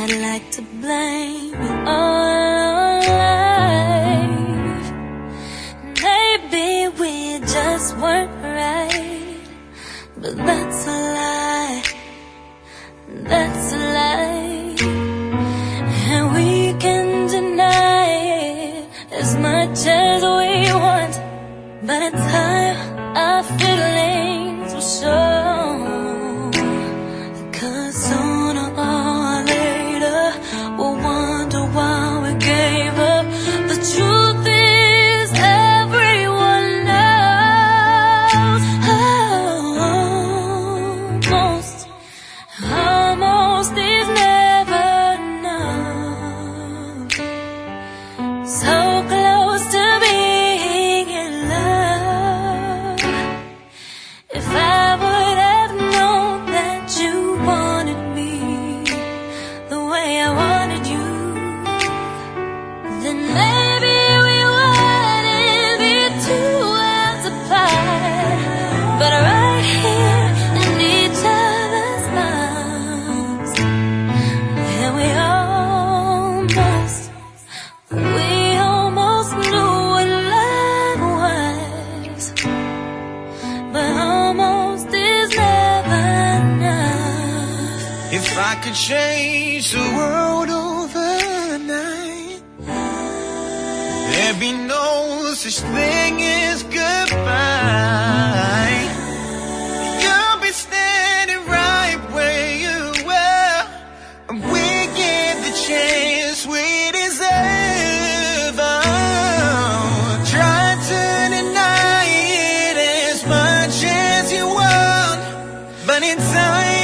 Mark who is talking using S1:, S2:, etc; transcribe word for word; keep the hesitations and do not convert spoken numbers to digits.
S1: I'd like to blame you all life. Maybe we just weren't right, but that's a lie, that's a lie. And we can deny it as much as we want, but in time our feelings will show. Cause sooner or later we'll wonder why we gave up. The truth is everyone knows. Almost, almost is never enough. So close to being in love. If I would have known that you wanted me the way I wanted you, then maybe we wouldn't be two worlds apart, but right here in each other's arms. And we almost, we almost knew what love was, but almost is never enough.
S2: If I could change the world overnight, there'd be no such thing as goodbye. You'll be standing right where you were, and we get the chance we deserve. Oh, try to deny it as much as you want, but in time